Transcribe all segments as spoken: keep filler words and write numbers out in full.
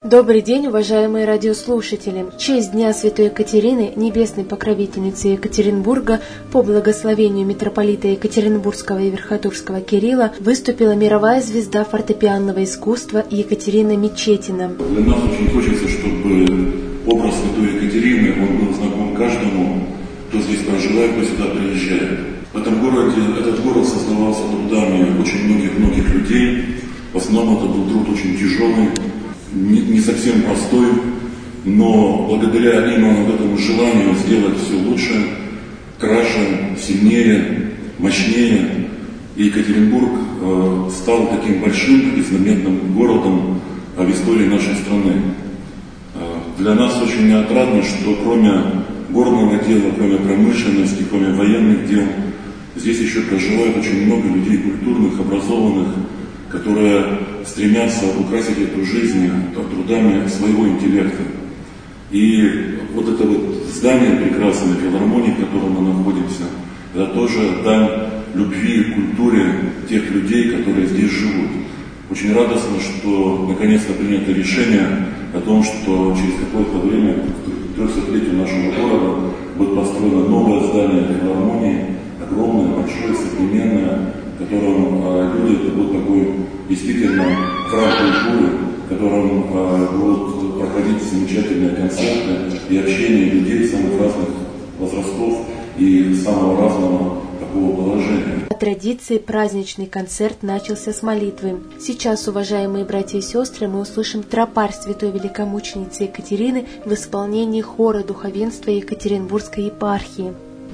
Добрый день, уважаемые радиослушатели! В честь Дня Святой Екатерины, небесной покровительницы Екатеринбурга, по благословению митрополита Екатеринбургского и Верхотурского Кирилла, выступила мировая звезда фортепианного искусства Екатерина Мечетина. Для нас очень хочется, чтобы образ Святой Екатерины он был знаком каждому, кто здесь проживает, кто сюда приезжает. В этом городе, этот город создавался трудами очень многих-многих людей. В основном это был труд очень тяжелый, не, не совсем простой, но благодаря именно вот этому желанию сделать все лучше, краше, сильнее, мощнее, и Екатеринбург э, стал таким большим и знаменитым городом э, в истории нашей страны. Э, для нас очень отрадно, что кроме горного дела, кроме промышленности, кроме военных дел, здесь еще проживает очень много людей культурных, образованных, которые стремятся украсить эту жизнь трудами своего интеллекта. И вот это вот здание прекрасное, филармонии, в котором мы находимся, это тоже дань любви и культуре тех людей, которые здесь живут. Очень радостно, что наконец-то принято решение о том, что через какое-то время, к трехсотлетию нашего города, будет построено новое здание филармонии, огромное, большое, современное, в котором э, люди, это будет такой действительно храм культуры, в котором э, будут проходить замечательные концерты и общение людей самых разных возрастов и самого разного такого положения. По традиции праздничный концерт начался с молитвы. Сейчас, уважаемые братья и сестры, мы услышим тропарь святой великомученицы Екатерины в исполнении хора духовенства Екатеринбургской епархии.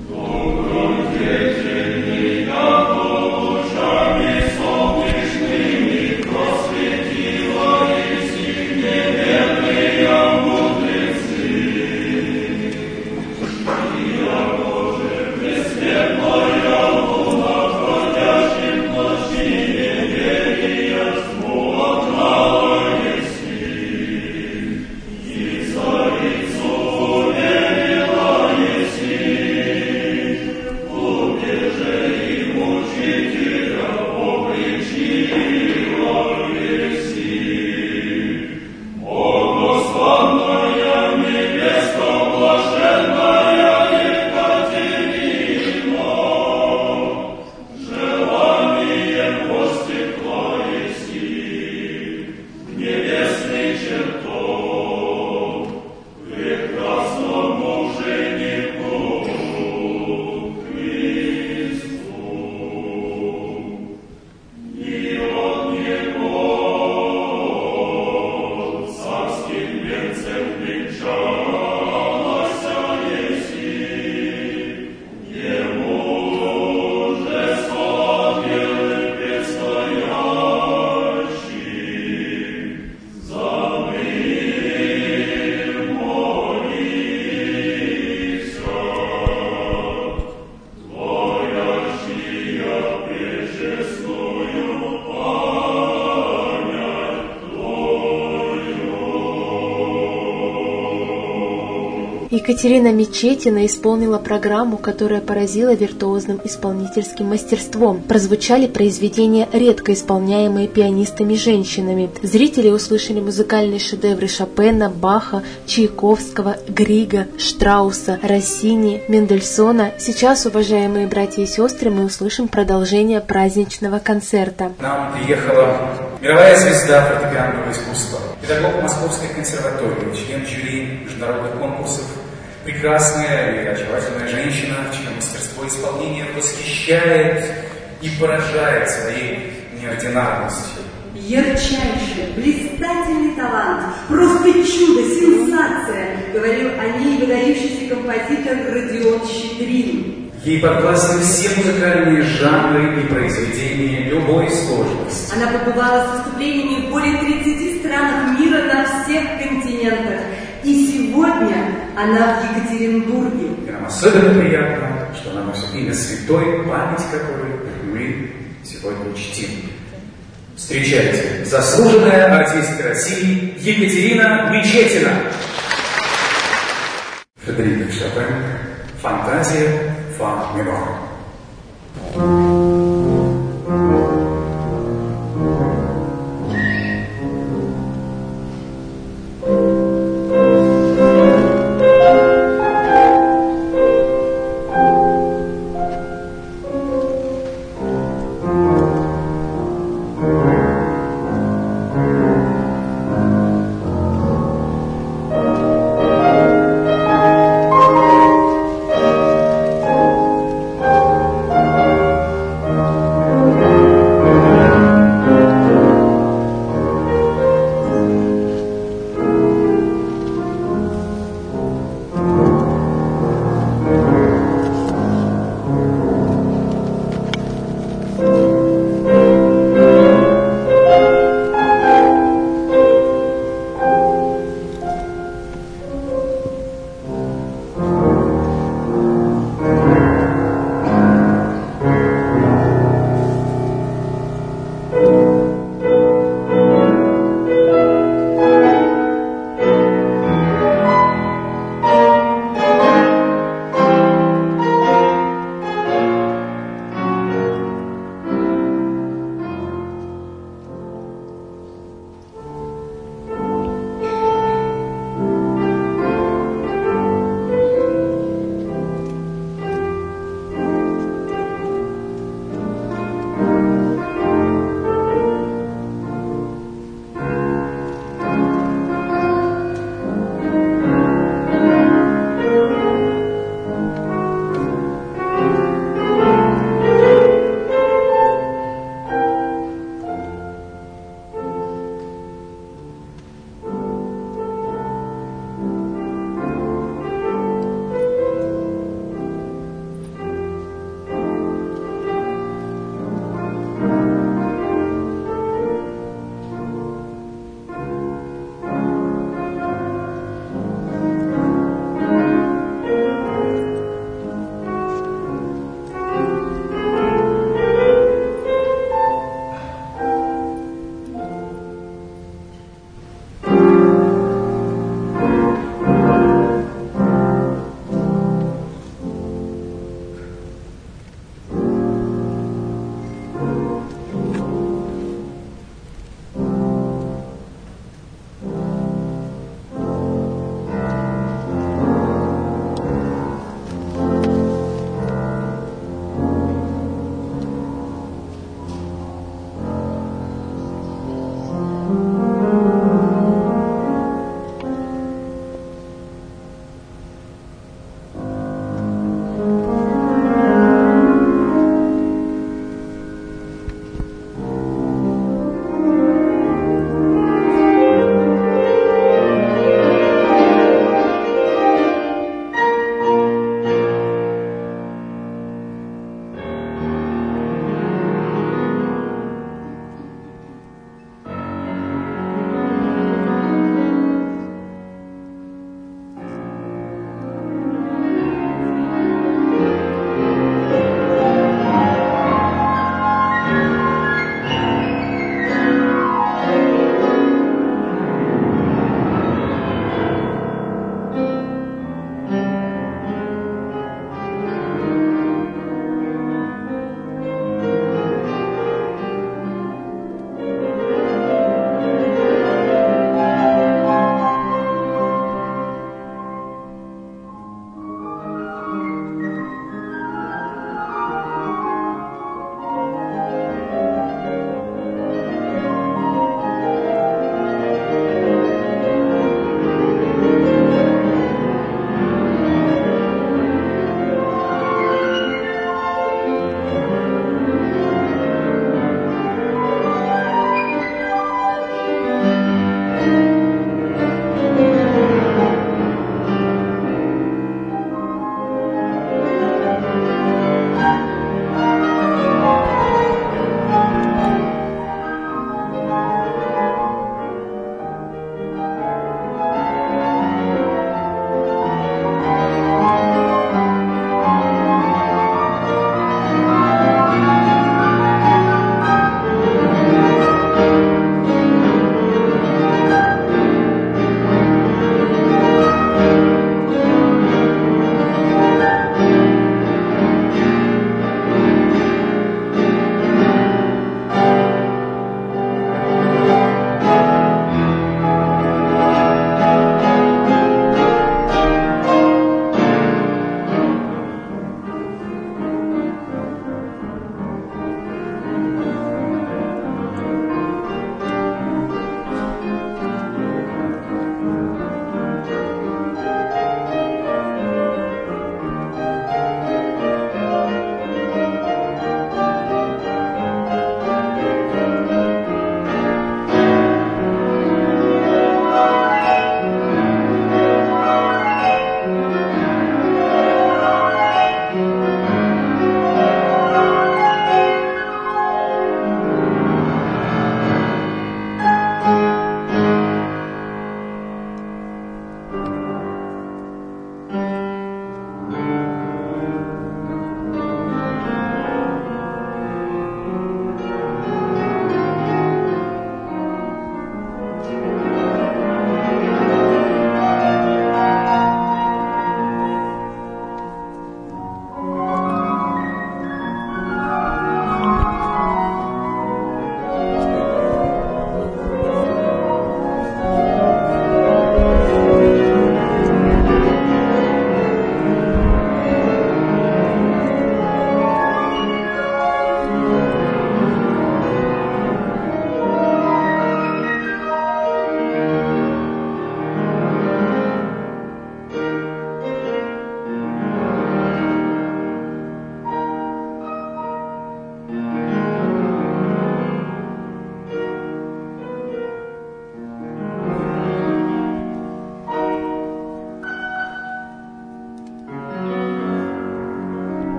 Екатерина Мечетина исполнила программу, которая поразила виртуозным исполнительским мастерством. Прозвучали произведения, редко исполняемые пианистами-женщинами. Зрители услышали музыкальные шедевры Шопена, Баха, Чайковского, Грига, Штрауса, Россини, Мендельсона. Сейчас, уважаемые братья и сестры, мы услышим продолжение праздничного концерта. Нам приехала мировая звезда фортепианного искусства, педагог Московской консерватории, член жюри международных конкурсов, прекрасная и очаровательная женщина, чье мастерство исполнения восхищает и поражает своей неординарностью. Ярчайший, блистательный талант, просто чудо, сенсация, говорил о ней выдающийся композитор Родион Щедрин. Ей подвластны все музыкальные жанры и произведения любой сложности. Она побывала с выступлениями в более тридцати странах мира на всех континентах. И сегодня она в Екатеринбурге. И нам особенно приятно, что она носит имя святой, память которой мы сегодня чтим. Встречайте, заслуженная артистка России Екатерина Мечетина. Фредерик Шопен, фантазия фа минор.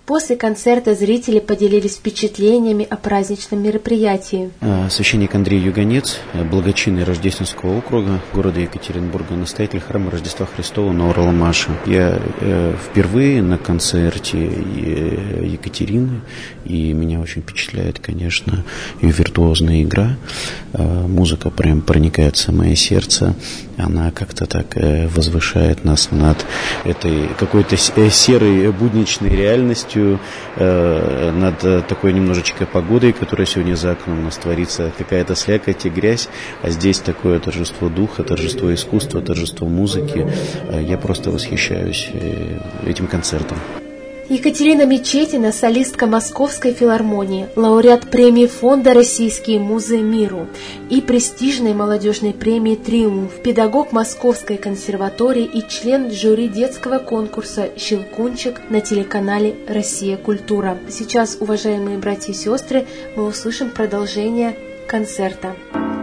После концерта зрители поделились впечатлениями о праздничном мероприятии. Священник Андрей Юганец, благочинный Рождественского округа города Екатеринбурга, настоятель храма Рождества Христова на Уралмаше. Я э, впервые на концерте Екатерины, и меня очень впечатляет, конечно, ее виртуозная игра. Э, музыка прям проникает в самое сердце. Она как-то так э, возвышает нас над этой какой-то серой будничной реальностью, э, над э, такой немножечко погодой, которая сегодня за окном у нас творится. Какая-то слякоть и грязь, а здесь такое торжество духа, торжество искусства, торжество музыки. Э, я просто восхищаюсь э, этим концертом. Екатерина Мечетина, солистка Московской филармонии, лауреат премии Фонда «Российские музы миру» и престижной молодежной премии «Триумф», педагог Московской консерватории и член жюри детского конкурса «Щелкунчик» на телеканале «Россия. Культура». Сейчас, уважаемые братья и сестры, мы услышим продолжение концерта.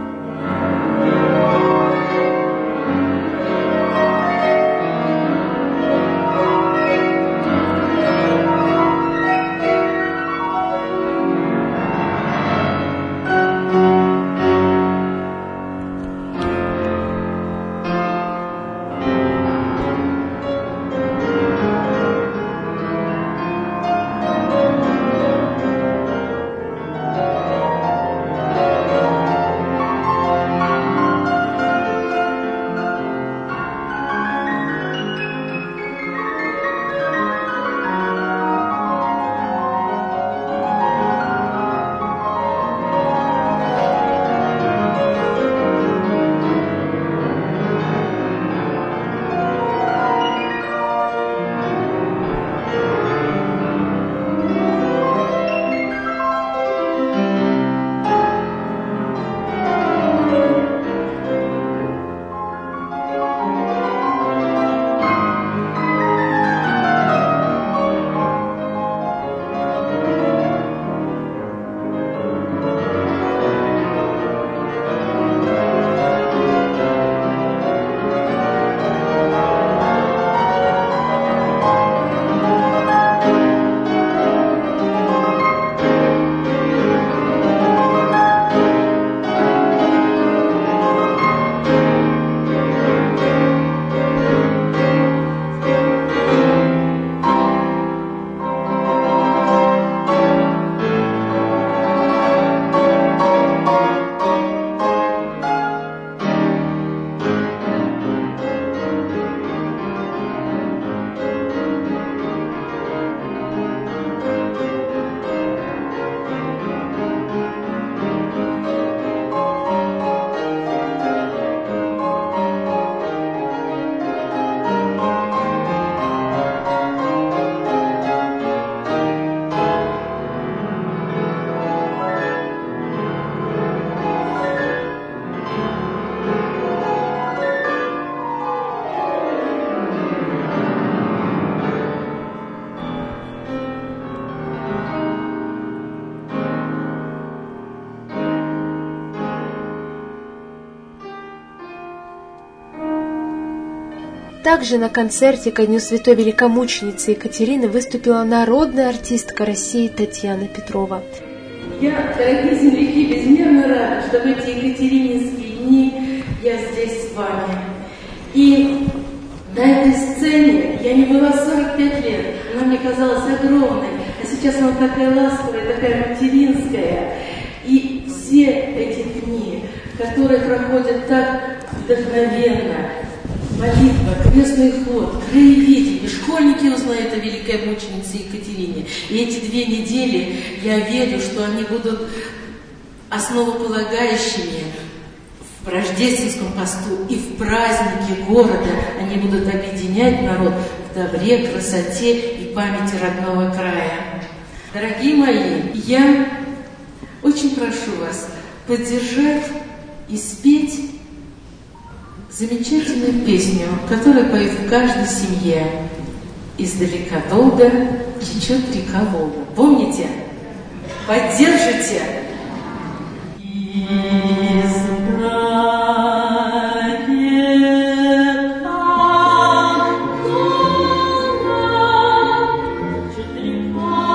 Также на концерте ко Дню Святой Великомученицы Екатерины выступила народная артистка России Татьяна Петрова. Я, дорогие земляки, безмерно рада, что в эти екатерининские дни я здесь с вами. И на этой сцене я не была сорок пять лет, она мне казалась огромной, а сейчас она такая ласковая, такая материнская. И все эти дни, которые проходят так вдохновенно, молитва, крестный ход, краеведение, школьники узнают о великой мученице Екатерине. И эти две недели, я верю, что они будут основополагающими в рождественском посту и в празднике города. Они будут объединять народ в добре, красоте и памяти родного края. Дорогие мои, я очень прошу вас поддержать и спеть замечательную песню, которую поют в каждой семье. «Издалека долго течет река Волга». Помните? Поддержите! Издалека долго течет река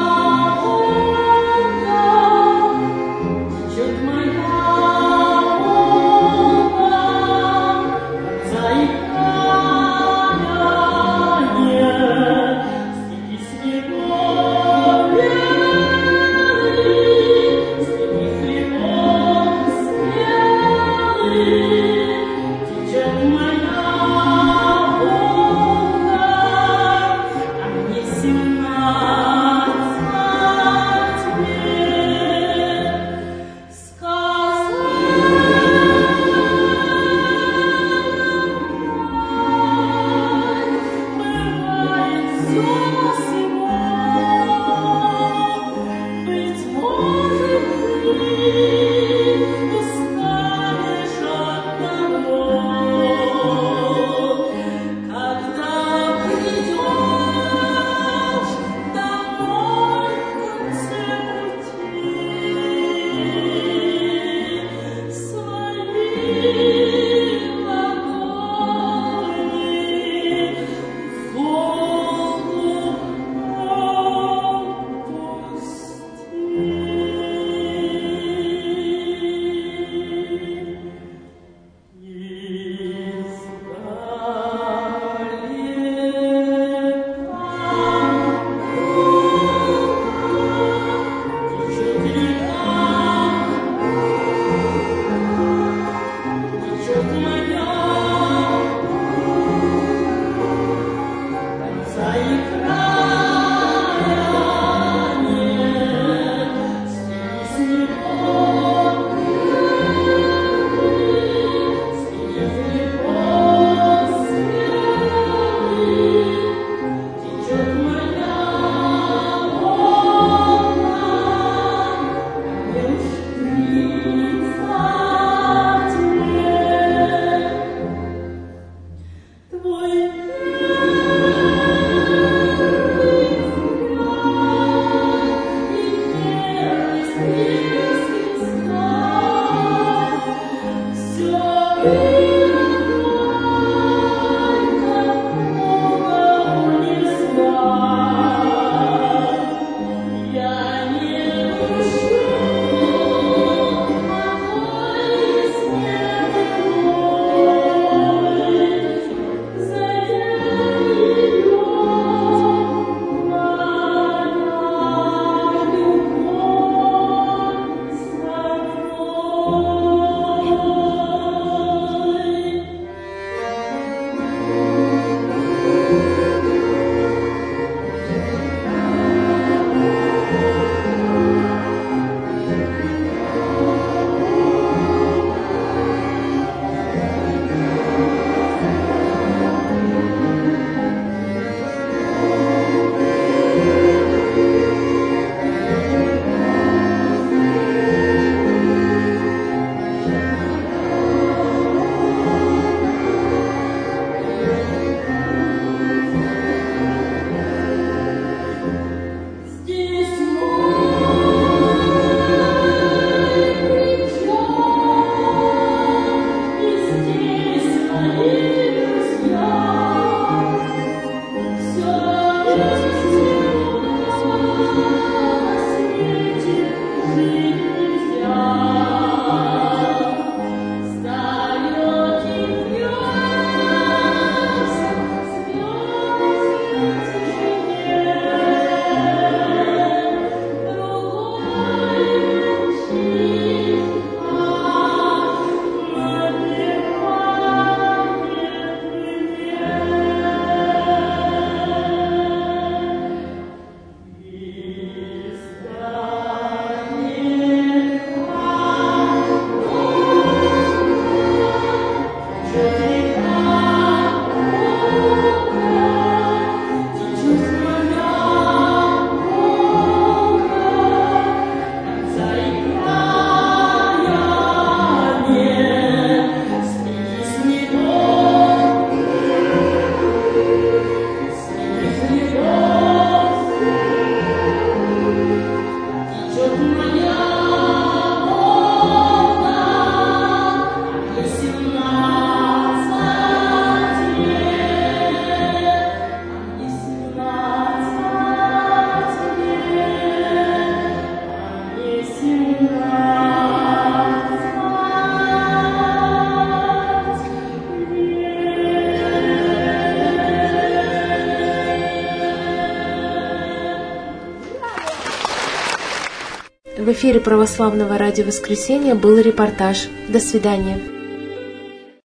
В эфире Православного радио «Воскресенье» был репортаж. До свидания.